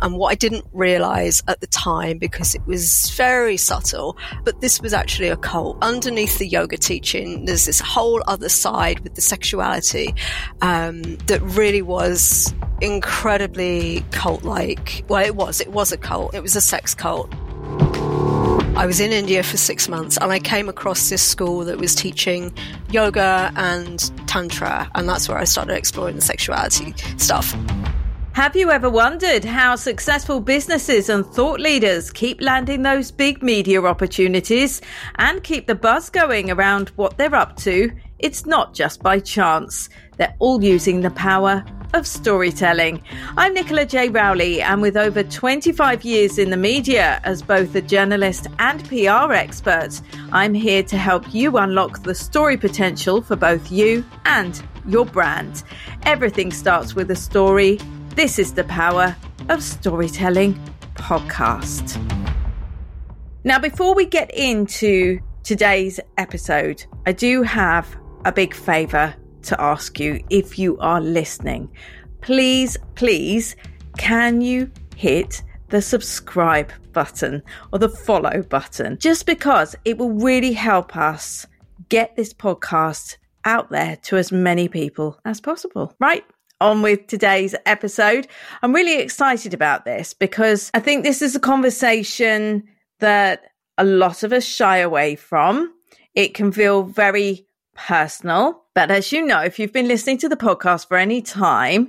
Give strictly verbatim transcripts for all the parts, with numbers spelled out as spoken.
And what I didn't realize at the time, because it was very subtle, but this was actually a cult. Underneath the yoga teaching, there's this whole other side with the sexuality um, that really was incredibly cult-like. Well, it was. It was a cult. It was a sex cult. I was in India for six months and I came across this school that was teaching yoga and tantra, and that's where I started exploring the sexuality stuff. Have you ever wondered how successful businesses and thought leaders keep landing those big media opportunities and keep the buzz going around what they're up to? It's not just by chance. They're all using the power of storytelling. I'm Nicola J. Rowley, and with over twenty-five years in the media as both a journalist and P R expert, I'm here to help you unlock the story potential for both you and your brand. Everything starts with a story. This is the Power of Storytelling podcast. Now, before we get into today's episode, I do have a big favour to ask you if you are listening. Please, please, can you hit the subscribe button or the follow button? Just because it will really help us get this podcast out there to as many people as possible. Right? On with today's episode. I'm really excited about this because I think this is a conversation that a lot of us shy away from. It can feel very personal, but as you know, if you've been listening to the podcast for any time,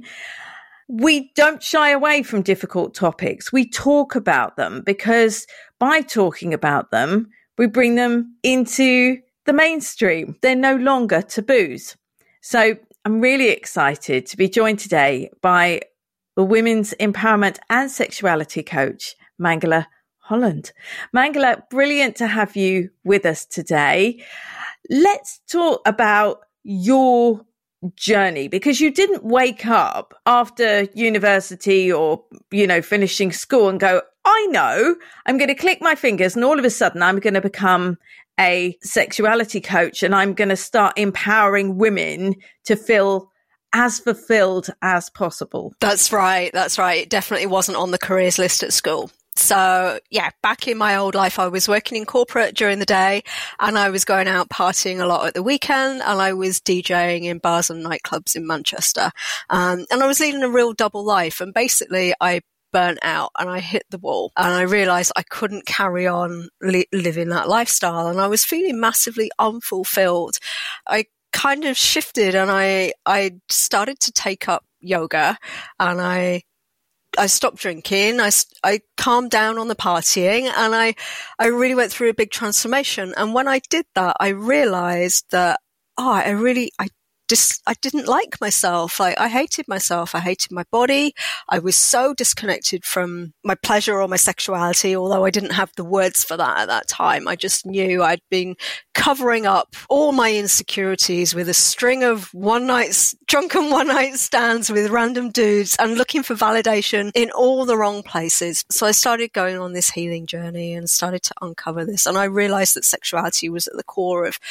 we don't shy away from difficult topics. We talk about them because by talking about them, we bring them into the mainstream. They're no longer taboos. So I'm really excited to be joined today by the women's empowerment and sexuality coach, Mangala Holland. Mangala, brilliant to have you with us today. Let's talk about your journey, because you didn't wake up after university or, you know, finishing school and go, I know, I'm going to click my fingers and all of a sudden I'm going to become a sexuality coach and I'm going to start empowering women to feel as fulfilled as possible. That's right. That's right. It definitely wasn't on the careers list at school. So yeah, back in my old life, I was working in corporate during the day and I was going out partying a lot at the weekend, and I was DJing in bars and nightclubs in Manchester. Um, and I was leading a real double life. And basically I burnt out and I hit the wall and I realized I couldn't carry on li- living that lifestyle, and I was feeling massively unfulfilled. I kind of shifted and I, I started to take up yoga, and I, I stopped drinking. I, I calmed down on the partying, and I, I really went through a big transformation. And when I did that, I realized that, oh, I really, I Just, I didn't like myself. I, I hated myself. I hated my body. I was so disconnected from my pleasure or my sexuality, although I didn't have the words for that at that time. I just knew I'd been covering up all my insecurities with a string of one night, drunken one night stands with random dudes and looking for validation in all the wrong places. So I started going on this healing journey and started to uncover this. And I realized that sexuality was at the core of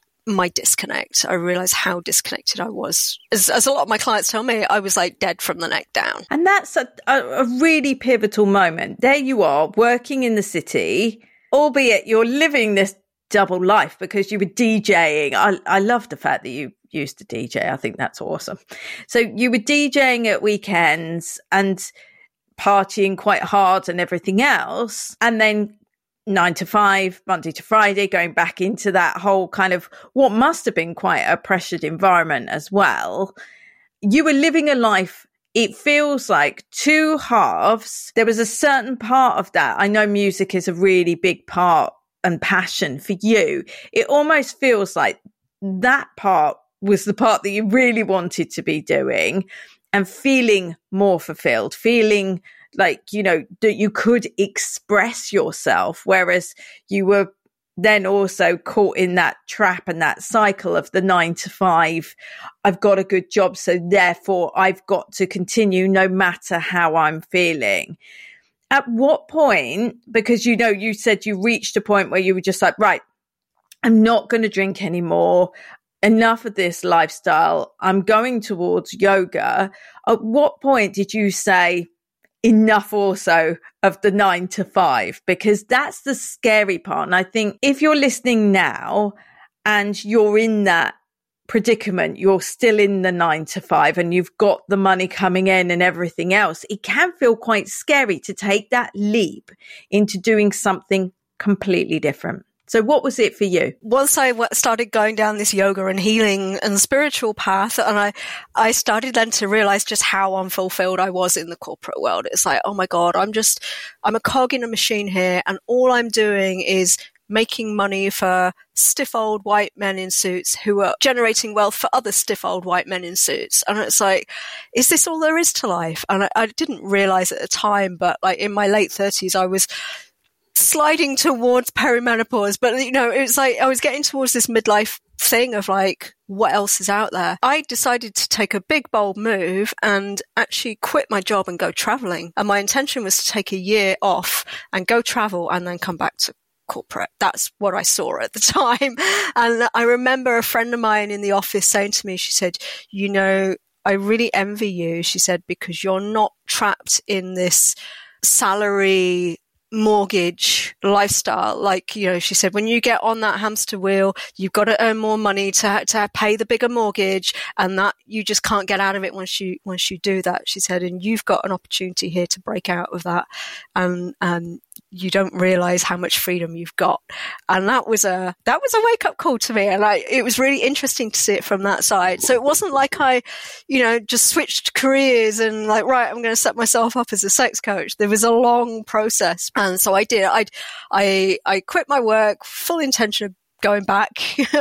my disconnect. I realized how disconnected I was. As, as a lot of my clients tell me, I was like dead from the neck down. And that's a, a, a really pivotal moment. There you are working in the city, albeit you're living this double life because you were DJing. I, I love the fact that you used to D J. I think that's awesome. So you were DJing at weekends and partying quite hard and everything else. And then nine to five, Monday to Friday, going back into that whole kind of what must have been quite a pressured environment as well. You were living a life, it feels like two halves. There was a certain part of that. I know music is a really big part and passion for you. It almost feels like that part was the part that you really wanted to be doing and feeling more fulfilled, feeling like, you know, that you could express yourself, whereas you were then also caught in that trap and that cycle of the nine to five. I've got a good job, so therefore I've got to continue no matter how I'm feeling. At what point, because, you know, you said you reached a point where you were just like, right, I'm not going to drink anymore. Enough of this lifestyle. I'm going towards yoga. At what point did you say, enough also of the nine to five, because that's the scary part. And I think if you're listening now and you're in that predicament, you're still in the nine to five and you've got the money coming in and everything else, it can feel quite scary to take that leap into doing something completely different. So what was it for you? Once I started going down this yoga and healing and spiritual path, and I, I started then to realize just how unfulfilled I was in the corporate world. It's like, oh my God, I'm just, I'm a cog in a machine here, and all I'm doing is making money for stiff old white men in suits who are generating wealth for other stiff old white men in suits. And it's like, is this all there is to life? And I, I didn't realize at the time, but like in my late thirties, I was sliding towards perimenopause, but you know, it was like I was getting towards this midlife thing of like, what else is out there? I decided to take a big, bold move and actually quit my job and go traveling. And my intention was to take a year off and go travel and then come back to corporate. That's what I saw at the time. And I remember a friend of mine in the office saying to me, she said, you know, I really envy you, she said, because you're not trapped in this salary mortgage lifestyle. Like, you know, she said, when you get on that hamster wheel, you've got to earn more money to to pay the bigger mortgage, and that you just can't get out of it once you once you do that. She said, and you've got an opportunity here to break out of that, and um you don't realize how much freedom you've got. And that was a that was a wake up call to me, and I it was really interesting to see it from that side. So it wasn't like I, you know, just switched careers and like, right, I'm going to set myself up as a sex coach. There was a long process. And so I did. I, I, I quit my work, full intention of going back,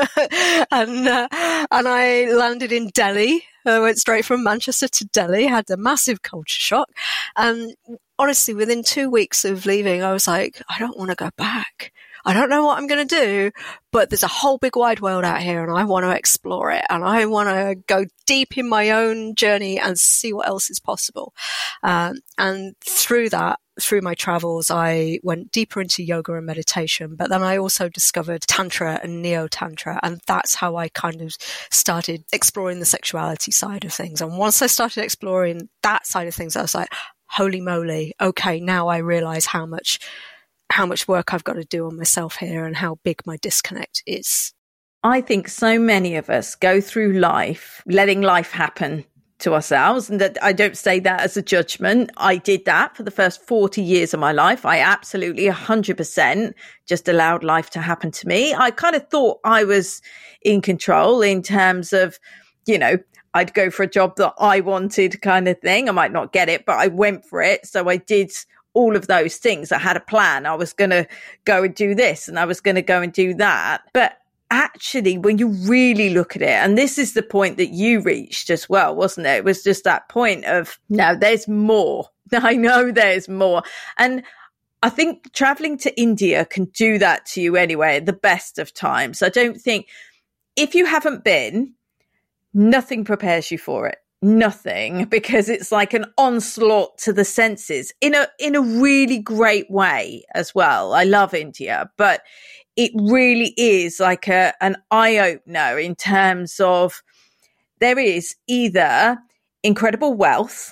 and uh, and I landed in Delhi. I went straight from Manchester to Delhi. Had a massive culture shock, and honestly, within two weeks of leaving, I was like, I don't want to go back. I don't know what I'm going to do, but there's a whole big wide world out here and I want to explore it, and I want to go deep in my own journey and see what else is possible. Um, and through that, through my travels, I went deeper into yoga and meditation, but then I also discovered Tantra and Neo-Tantra, and that's how I kind of started exploring the sexuality side of things. And once I started exploring that side of things, I was like, holy moly, okay, now I realize how much how much work I've got to do on myself here and how big my disconnect is. I think so many of us go through life letting life happen to ourselves, and that I don't say that as a judgment. I did that for the first forty years of my life. I absolutely one hundred percent just allowed life to happen to me. I kind of thought I was in control in terms of, you know, I'd go for a job that I wanted kind of thing. I might not get it, but I went for it. So I did all of those things. I had a plan. I was going to go and do this and I was going to go and do that. But actually, when you really look at it, and this is the point that you reached as well, wasn't it? It was just that point of, no, there's more. I know there's more. And I think traveling to India can do that to you anyway, at the best of times. I don't think, if you haven't been, nothing prepares you for it. Nothing, because it's like an onslaught to the senses in a in a really great way as well. I love India, but it really is like a an eye-opener in terms of there is either incredible wealth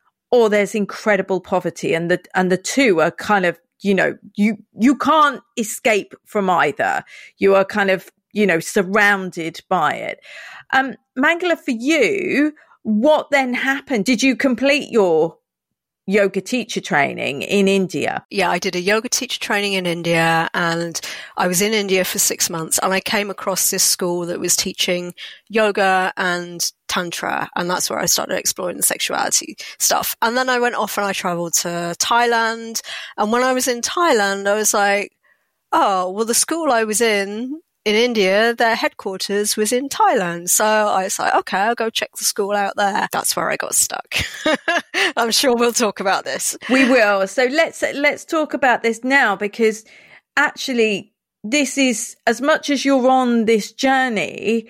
or there's incredible poverty, and the and the two are kind of, you know, you you can't escape from either. You are kind of, you know, surrounded by it. Um, Mangala, for you, what then happened? Did you complete your yoga teacher training in India? Yeah, I did a yoga teacher training in India, and I was in India for six months and I came across this school that was teaching yoga and Tantra, and that's where I started exploring the sexuality stuff. And then I went off and I traveled to Thailand, and when I was in Thailand, I was like, oh, well, the school I was in in India, their headquarters was in Thailand. So I was like, okay, I'll go check the school out there. That's where I got stuck. I'm sure we'll talk about this. We will. So let's, let's talk about this now, because actually this is, as much as you're on this journey,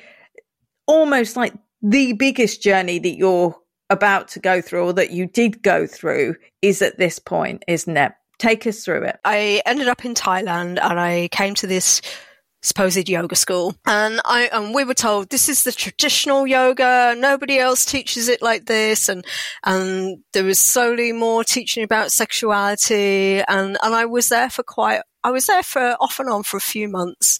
almost like the biggest journey that you're about to go through, or that you did go through, is at this point, isn't it? Take us through it. I ended up in Thailand and I came to this supposed yoga school. And I, and we were told this is the traditional yoga. Nobody else teaches it like this. And, and there was slowly more teaching about sexuality. And, and I was there for quite, I was there for off and on for a few months.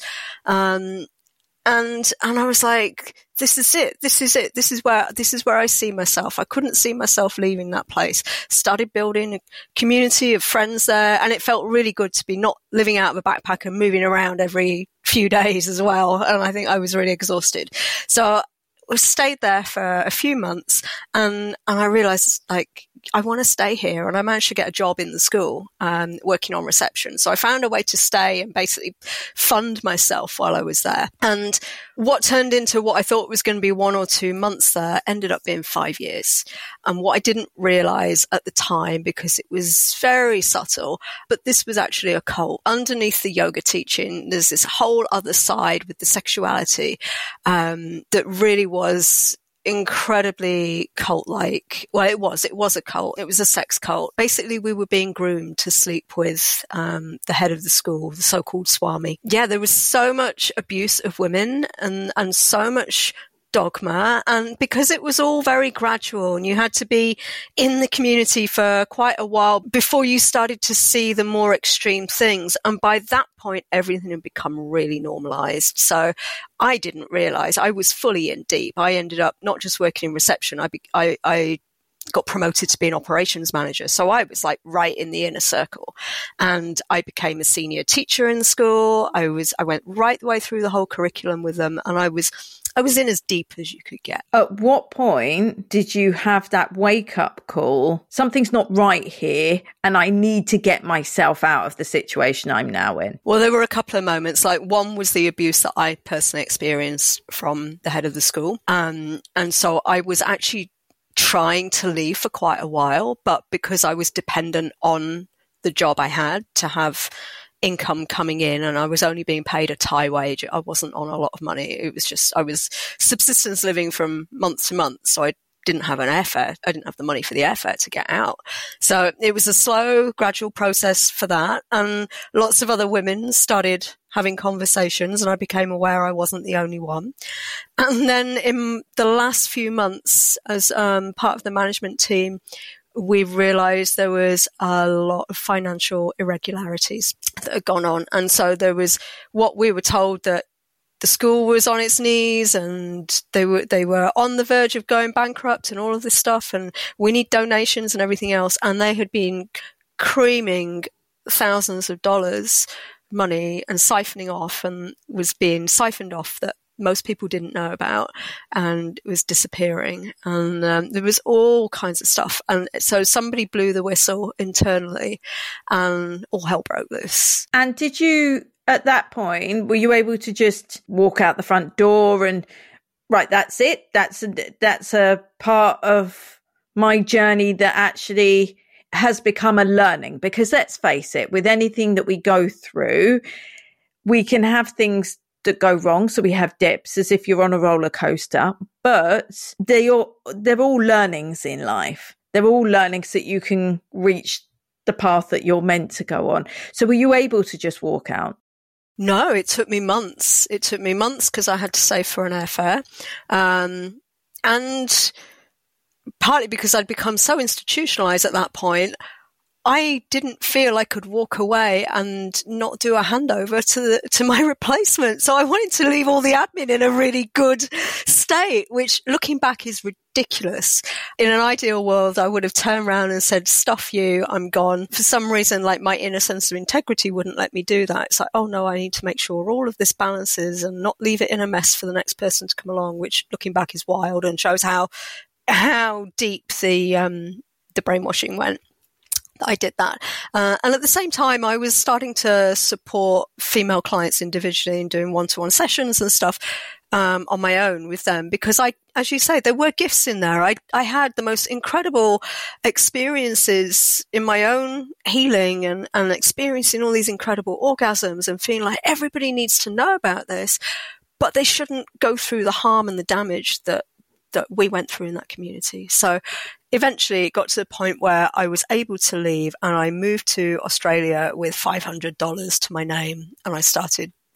Um, and, and I was like, this is it. This is it. This is where, this is where I see myself. I couldn't see myself leaving that place. Started building a community of friends there. And it felt really good to be not living out of a backpack and moving around every few days as well. And I think I was really exhausted. So I stayed there for a few months and, and I realized like, I want to stay here. And I managed to get a job in the school, um, working on reception. So I found a way to stay and basically fund myself while I was there. And what turned into what I thought was going to be one or two months there ended up being five years. And what I didn't realize at the time, because it was very subtle, but this was actually a cult. Underneath the yoga teaching, there's this whole other side with the sexuality, um, that really was incredibly cult-like. Well, it was. It was a cult. It was a sex cult. Basically, we were being groomed to sleep with um, the head of the school, the so-called Swami. Yeah, there was so much abuse of women and, and so much dogma, and because it was all very gradual and you had to be in the community for quite a while before you started to see the more extreme things, and by that point everything had become really normalized. So I didn't realize I was fully in deep. I ended up not just working in reception, I, be, I, I got promoted to be an operations manager. So I was like right in the inner circle, and I became a senior teacher in the school. I was, I went right the way through the whole curriculum with them, and I was, I was in as deep as you could get. At what point did you have that wake up call? Something's not right here and I need to get myself out of the situation I'm now in. Well, there were a couple of moments. Like one was the abuse that I personally experienced from the head of the school. Um, and so I was actually trying to leave for quite a while, but because I was dependent on the job I had to have income coming in, and I was only being paid a Thai wage, I wasn't on a lot of money. It was just, I was subsistence living from month to month. So I didn't have an airfare. I didn't have the money for the airfare to get out. So it was a slow, gradual process for that. And lots of other women started having conversations, and I became aware I wasn't the only one. And then in the last few months, as um, part of the management team, we realized there was a lot of financial irregularities that had gone on. And so there was what we were told, that the school was on its knees and they were, they were on the verge of going bankrupt and all of this stuff. And we need donations and everything else. And they had been creaming thousands of dollars money and siphoning off, and was being siphoned off that most people didn't know about, and it was disappearing. And um, there was all kinds of stuff. And so somebody blew the whistle internally and all hell broke loose. And did you, at that point, were you able to just walk out the front door and, right, that's it? That's a, that's a part of my journey that actually has become a learning? Because let's face it, with anything that we go through, we can have things that go wrong. So we have dips, as if you're on a roller coaster, but they all, they're all learnings in life. They're all learnings that you can reach the path that you're meant to go on. So were you able to just walk out? No, it took me months. It took me months because I had to save for an airfare. Um, and partly because I'd become so institutionalized at that point, I didn't feel I could walk away and not do a handover to the, to my replacement. So I wanted to leave all the admin in a really good state, which looking back is ridiculous. In an ideal world, I would have turned around and said, stuff you, I'm gone. For some reason, like my inner sense of integrity wouldn't let me do that. It's like, oh no, I need to make sure all of this balances and not leave it in a mess for the next person to come along, which looking back is wild and shows how, how deep the, um, the brainwashing went. I did that. Uh, and at the same time, I was starting to support female clients individually and doing one-to-one sessions and stuff um, on my own with them, because I, as you say, there were gifts in there. I, I had the most incredible experiences in my own healing and, and experiencing all these incredible orgasms and feeling like everybody needs to know about this, but they shouldn't go through the harm and the damage that that we went through in that community. So eventually it got to the point where I was able to leave, and I moved to Australia with five hundred dollars to my name, and I started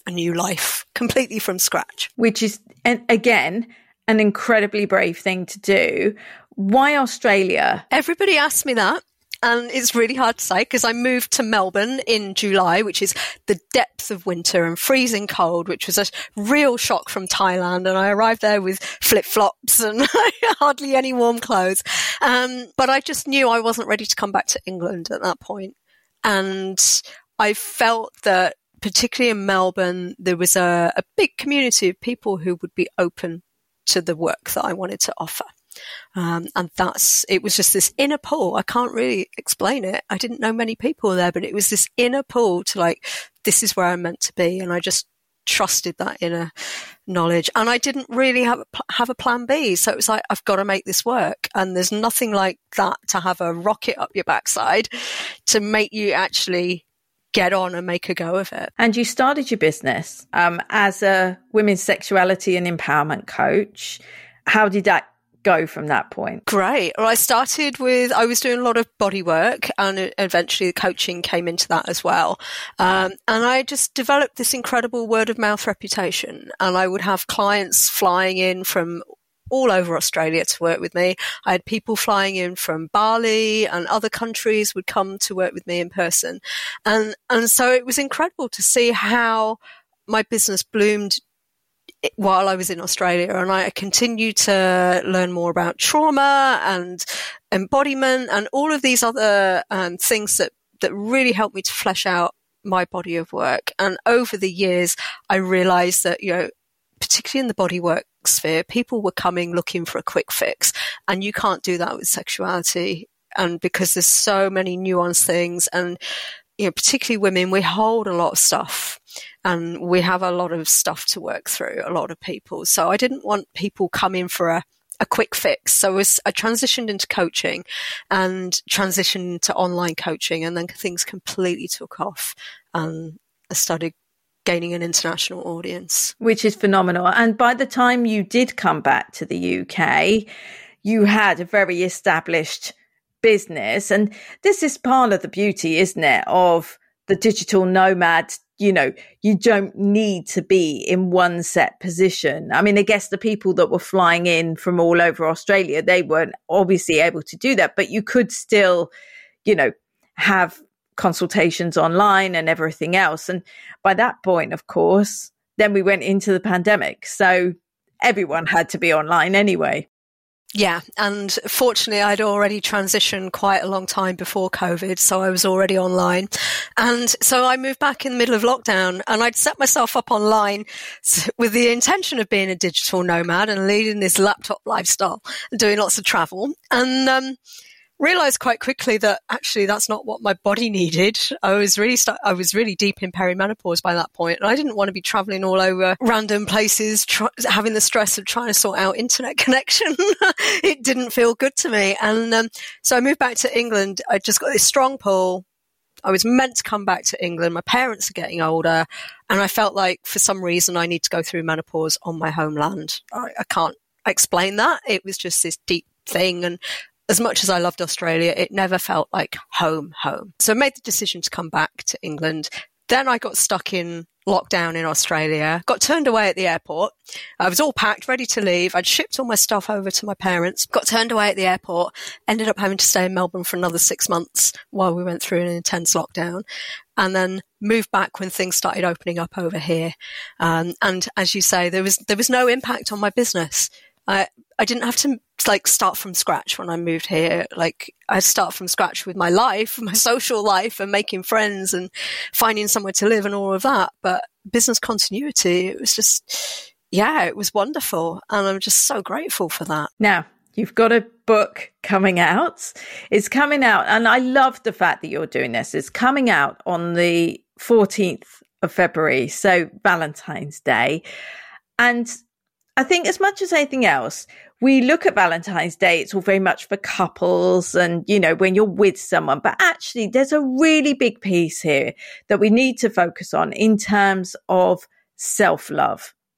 a new life completely from scratch. Which is, and again, an incredibly brave thing to do. Why Australia? Everybody asks me that. And it's really hard to say because I moved to Melbourne in July, which is the depth of winter and freezing cold, which was a real shock from Thailand. And I arrived there with flip-flops and hardly any warm clothes. Um, but I just knew I wasn't ready to come back to England at that point. And I felt that particularly in Melbourne, there was a, a big community of people who would be open to the work that I wanted to offer. Um, and that's, it was just this inner pull. I can't really explain it. I didn't know many people there, but it was this inner pull to like, this is where I'm meant to be. And I just trusted that inner knowledge. And I didn't really have a, have a plan B. So it was like, I've got to make this work. And there's nothing like that to have a rocket up your backside to make you actually get on and make a go of it. And you started your business um, as a women's sexuality and empowerment coach. How did that go from that point? Great. Well, I started with, I was doing a lot of body work and eventually the coaching came into that as well. Um, and I just developed this incredible word of mouth reputation. And I would have clients flying in from all over Australia to work with me. I had people flying in from Bali and other countries would come to work with me in person. And, and so it was incredible to see how my business bloomed while I was in Australia, and I continued to learn more about trauma and embodiment and all of these other um, things that, that really helped me to flesh out my body of work. And over the years, I realized that, you know, particularly in the body work sphere, people were coming looking for a quick fix, and you can't do that with sexuality. And because there's so many nuanced things, and you know, particularly women, we hold a lot of stuff and we have a lot of stuff to work through, a lot of people. So I didn't want people coming for a, a quick fix. So I, was, I transitioned into coaching and transitioned to online coaching, and then things completely took off and I started gaining an international audience. Which is phenomenal. And by the time you did come back to the U K, you had a very established business. And this is part of the beauty, isn't it, of the digital nomad. You know, you don't need to be in one set position. I mean, I guess the people that were flying in from all over Australia, they weren't obviously able to do that, but you could still, you know, have consultations online and everything else. And by that point, of course, then we went into the pandemic. So everyone had to be online anyway. Yeah. And fortunately, I'd already transitioned quite a long time before COVID. So I was already online. And so I moved back in the middle of lockdown, and I'd set myself up online with the intention of being a digital nomad and leading this laptop lifestyle and doing lots of travel. And, um, realized quite quickly that actually that's not what my body needed. I was really st- I was really deep in perimenopause by that point, and I didn't want to be traveling all over random places, tr- having the stress of trying to sort out internet connection. It didn't feel good to me. And um, so I moved back to England. I just got this strong pull. I was meant to come back to England. My parents are getting older, and I felt like for some reason I need to go through menopause on my homeland. I, I can't explain that. It was just this deep thing. And as much as I loved Australia, it never felt like home, home. So I made the decision to come back to England. Then I got stuck in lockdown in Australia, got turned away at the airport. I was all packed, ready to leave. I'd shipped all my stuff over to my parents, got turned away at the airport, ended up having to stay in Melbourne for another six months while we went through an intense lockdown, and then moved back when things started opening up over here. Um, and as you say, there was, there was no impact on my business. I, I didn't have to like start from scratch when I moved here. Like I start from scratch with my life, my social life, and making friends and finding somewhere to live and all of that. But business continuity, it was just, yeah, it was wonderful. And I'm just so grateful for that. Now, you've got a book coming out. It's coming out. And I love the fact that you're doing this. It's coming out on the fourteenth of February. So Valentine's Day. And I think as much as anything else, we look at Valentine's Day, it's all very much for couples and, you know, when you're with someone. But actually, there's a really big piece here that we need to focus on in terms of self-love.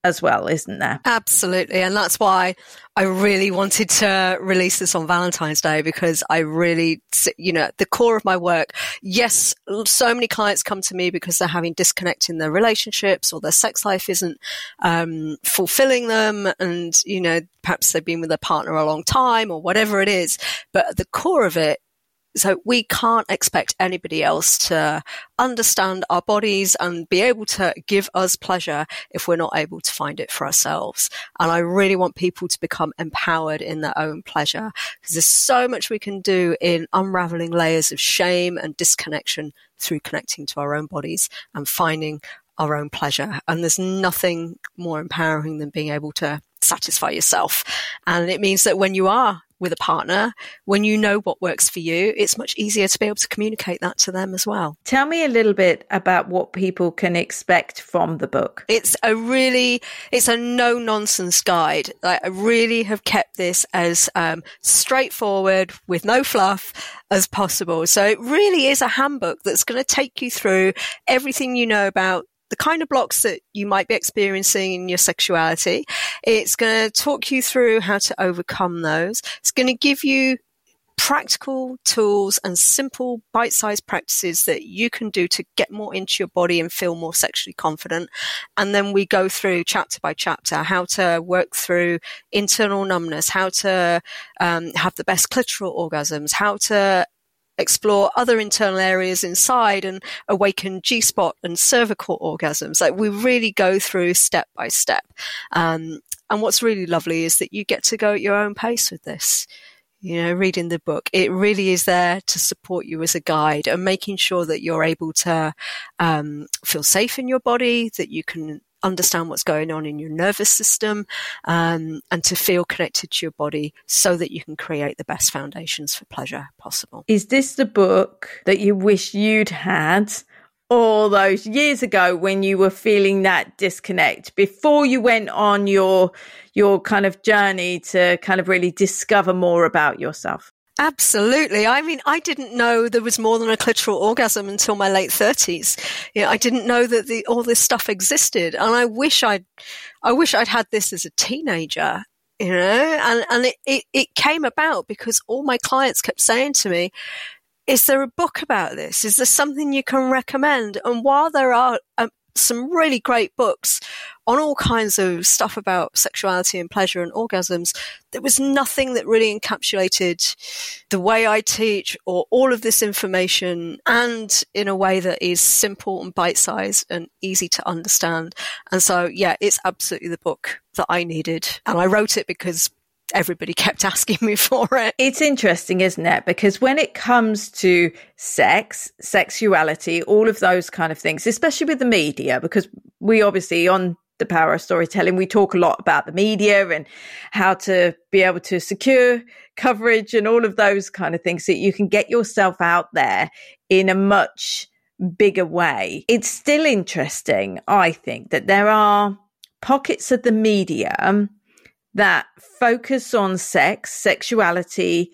as well, isn't there? Absolutely. And that's why I really wanted to release this on Valentine's Day, because I really, you know, the core of my work, yes, so many clients come to me because they're having disconnect in their relationships, or their sex life isn't um, fulfilling them. And, you know, perhaps they've been with their partner a long time or whatever it is. But at the core of it, so we can't expect anybody else to understand our bodies and be able to give us pleasure if we're not able to find it for ourselves. And I really want people to become empowered in their own pleasure, because there's so much we can do in unraveling layers of shame and disconnection through connecting to our own bodies and finding our own pleasure. And there's nothing more empowering than being able to satisfy yourself. And it means that when you are with a partner, when you know what works for you, it's much easier to be able to communicate that to them as well. Tell me a little bit about what people can expect from the book. It's a really, it's a no-nonsense guide. I really have kept this as um, straightforward, with no fluff as possible. So it really is a handbook that's going to take you through everything you know about the kind of blocks that you might be experiencing in your sexuality. It's going to talk you through how to overcome those. It's going to give you practical tools and simple bite-sized practices that you can do to get more into your body and feel more sexually confident. And then we go through chapter by chapter how to work through internal numbness, how to um, have the best clitoral orgasms, how to explore other internal areas inside and awaken G-spot and cervical orgasms. Like, we really go through step by step. Um, and what's really lovely is that you get to go at your own pace with this. You know, reading the book, it really is there to support you as a guide and making sure that you're able to um, feel safe in your body, that you can understand what's going on in your nervous system, um, and to feel connected to your body so that you can create the best foundations for pleasure possible. Is this the book that you wish you'd had all those years ago when you were feeling that disconnect, before you went on your your kind of journey to kind of really discover more about yourself? Absolutely. I mean, I didn't know there was more than a clitoral orgasm until my late thirties. You know, I didn't know that the, all this stuff existed, and I wish I'd, I wish I'd had this as a teenager. You know, and and it, it it came about because all my clients kept saying to me, "Is there a book about this? Is there something you can recommend?" And while there are um, some really great books on all kinds of stuff about sexuality and pleasure and orgasms, there was nothing that really encapsulated the way I teach or all of this information, and in a way that is simple and bite-sized and easy to understand. And so, yeah, it's absolutely the book that I needed. And I wrote it because everybody kept asking me for it. It's interesting, isn't it? Because when it comes to sex, sexuality, all of those kind of things, especially with the media, because we obviously on The Power of Storytelling, we talk a lot about the media and how to be able to secure coverage and all of those kind of things, so that you can get yourself out there in a much bigger way. It's still interesting, I think, that there are pockets of the media that focus on sex, sexuality,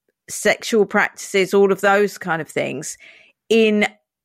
sexual practices, all of those kind of things in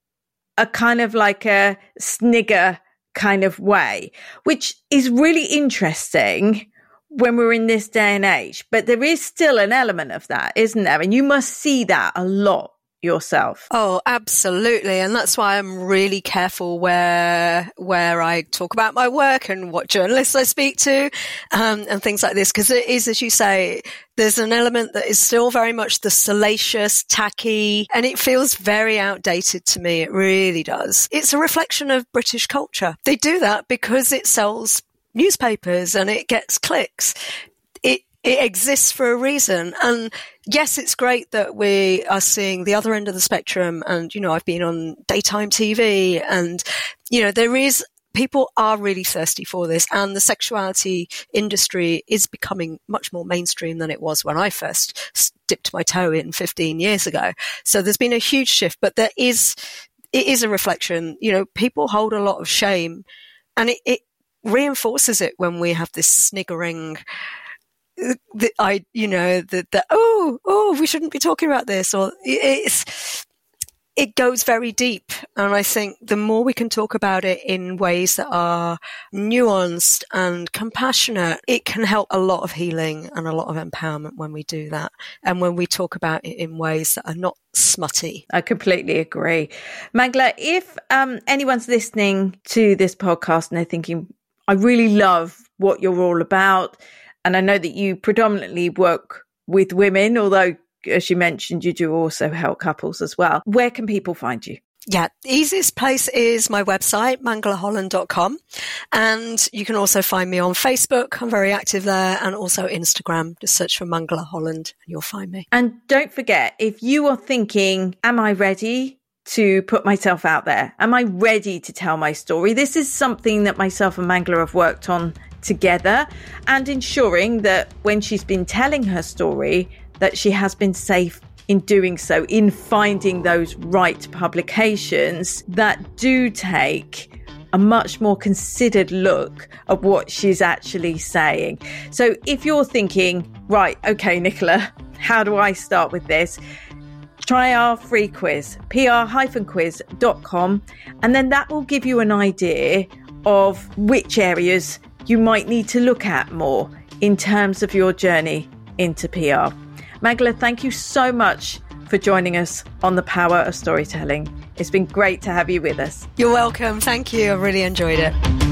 a kind of like a snigger kind of way, which is really interesting when we're in this day and age. But there is still an element of that, isn't there? And you must see that a lot yourself. Oh, absolutely. And that's why I'm really careful where where I talk about my work and what journalists I speak to, um, and things like this, because it is, as you say, there's an element that is still very much the salacious, tacky, and it feels very outdated to me. It really does. It's a reflection of British culture. They do that because it sells newspapers and it gets clicks. It It exists for a reason. And yes, it's great that we are seeing the other end of the spectrum. And, you know, I've been on daytime T V and, you know, there is, people are really thirsty for this. And the sexuality industry is becoming much more mainstream than it was when I first dipped my toe in fifteen years ago. So there's been a huge shift, but there is, it is a reflection. You know, people hold a lot of shame, and it, it reinforces it when we have this sniggering, The, I, you know, the, the, oh, oh, we shouldn't be talking about this, or it's, it goes very deep. And I think the more we can talk about it in ways that are nuanced and compassionate, it can help a lot of healing and a lot of empowerment when we do that. And when we talk about it in ways that are not smutty. I completely agree. Mangala, if um, anyone's listening to this podcast and they're thinking, I really love what you're all about, and I know that you predominantly work with women, although, as you mentioned, you do also help couples as well. Where can people find you? Yeah, the easiest place is my website, mangala holland dot com. And you can also find me on Facebook. I'm very active there. And also Instagram. Just search for Mangala Holland and you'll find me. And don't forget, if you are thinking, am I ready to put myself out there? Am I ready to tell my story? This is something that myself and Mangala have worked on together, and ensuring that when she's been telling her story, that she has been safe in doing so, in finding those right publications that do take a much more considered look at what she's actually saying. So if you're thinking, right, okay, Nicola, how do I start with this? Try our free quiz, p r dash quiz dot com, and then that will give you an idea of which areas you might need to look at more in terms of your journey into P R. Mangala, thank you so much for joining us on The Power of Storytelling. It's been great to have you with us. You're welcome. Thank you. I really enjoyed it.